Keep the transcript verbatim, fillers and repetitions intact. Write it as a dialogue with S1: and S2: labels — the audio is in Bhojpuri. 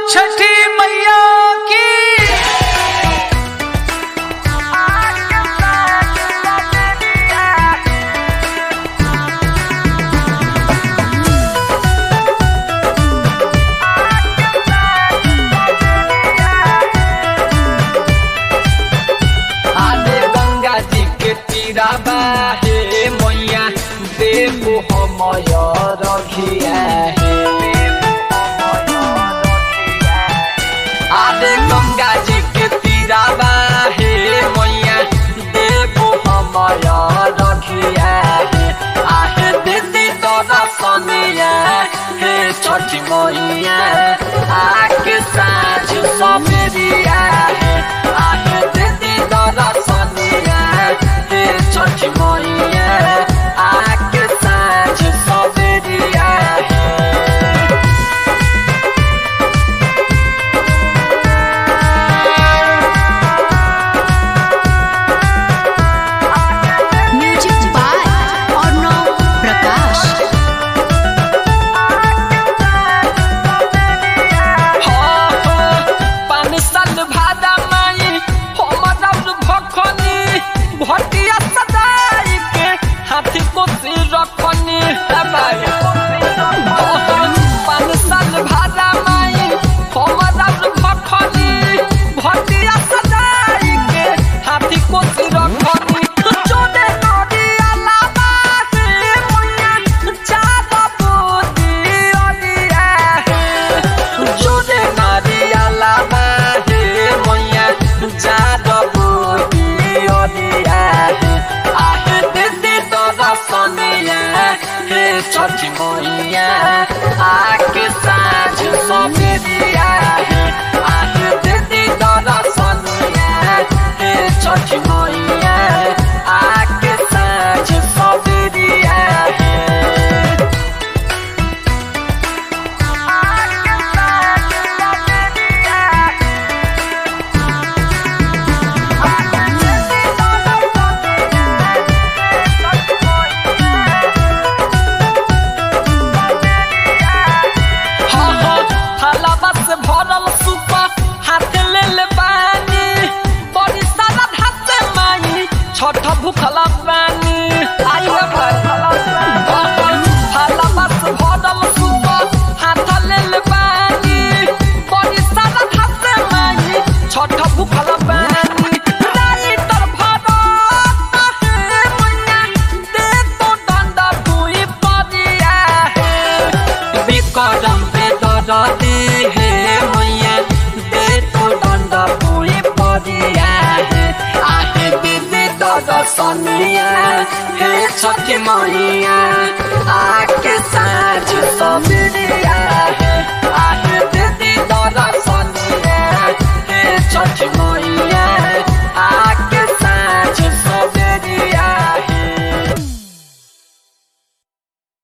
S1: छठी मैया की।
S2: आदे गंगा जी के तीराबा हे मैया देबो हमय रखिया हे। आदे गंगा जी के तीराबा हे मैया देबो हमय रखिया हे। आहे दीदी तोरा सनिया हे छठी मैया आके साँझ सवेरिया हे। आहे दीदी तोरा सनिया हे छठी मैया आके साँझ सवेरिया हे।
S3: Music by Arnav Prakash.
S2: पान साल भादा माई हमरा भखनी भटिया सदाई के हाथी कोसी रखनी। पान साल भादा माई हमरा भखनी भटिया सदाई के हाथी कोसी रखनी। जोड़े नदिया लाबा से मैया चाँद बुद्धि अनिया हे। जोड़े नदिया लाबा हे मैया चाँद बुद्धि अनिया हे। आहे दीदी तोरा सनिया हे छठी मैया आके साँझ सवेरिया हे। आहे दीदी तोरा सनिया हे छठी मैया आके साँझ सवेरिया हे। हाँ हाँ थाला बस भरल सुपा हाथ ले ले पानी बड़ी सारा हाथ माई छठ भूखला पानी। आई रे भाई हाँ हाँ थाला बस भरल सुपा हाथ ले ले पानी बड़ी सारा हाथ माई छठ भूखला पानी। राइटर भरत हे मैया दे तो डंडा भुई परिया हे। विक्रम पे दरदी हे मैया दे तो डंडा भुई परिया हे। आहे दीदी दर्शनिया हे छठी मैया आके साँझ सवेरिया हे। आहे दीदी दर्शनिया हे छठी मैया।